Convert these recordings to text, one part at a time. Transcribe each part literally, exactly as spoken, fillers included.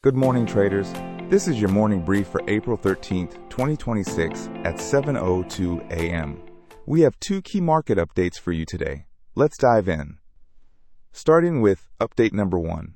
Good morning, traders. This is your morning brief for April thirteenth, twenty twenty-six at seven oh two a m We have two key market updates for you today. Let's dive in. Starting with update number one.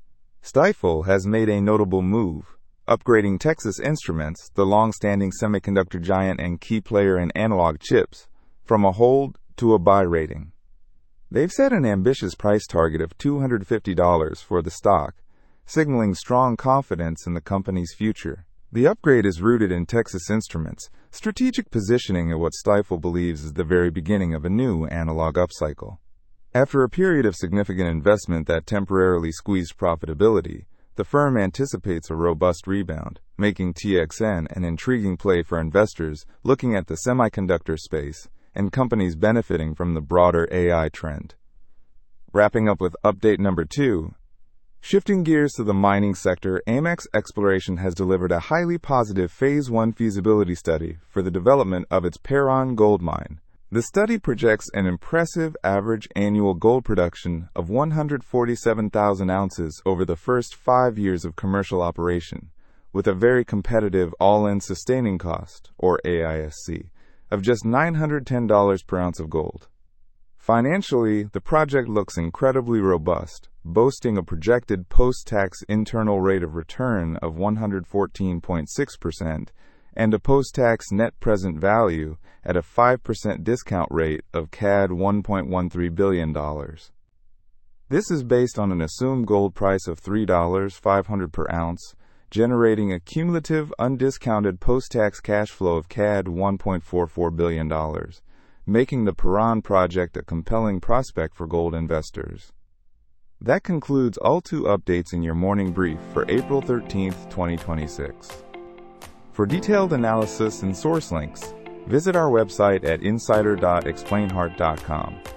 Stifel has made a notable move, upgrading Texas Instruments, the long-standing semiconductor giant and key player in analog chips, from a hold to a buy rating. They've set an ambitious price target of two hundred fifty dollars for the stock, signaling strong confidence in the company's future. The upgrade is rooted in Texas Instruments' strategic positioning at what Stifel believes is the very beginning of a new analog upcycle. After a period of significant investment that temporarily squeezed profitability, the firm anticipates a robust rebound, making T X N an intriguing play for investors looking at the semiconductor space and companies benefiting from the broader A I trend. Wrapping up with update number two. Shifting gears to the mining sector, Amex Exploration has delivered a highly positive Phase one feasibility study for the development of its Perron gold mine. The study projects an impressive average annual gold production of one hundred forty-seven thousand ounces over the first five years of commercial operation, with a very competitive all-in sustaining cost, or A I S C, of just nine hundred ten dollars per ounce of gold. Financially, the project looks incredibly robust, boasting a projected post-tax internal rate of return of one hundred fourteen point six percent and a post-tax net present value at a five percent discount rate of C A D one point one three billion dollars. This is based on an assumed gold price of three dollars and five cents per ounce, generating a cumulative undiscounted post-tax cash flow of C A D one point four four billion dollars, making the Perron project a compelling prospect for gold investors. That concludes all two updates in your morning brief for April thirteenth, twenty twenty-six. For detailed analysis and source links, visit our website at insider dot explain heart dot com.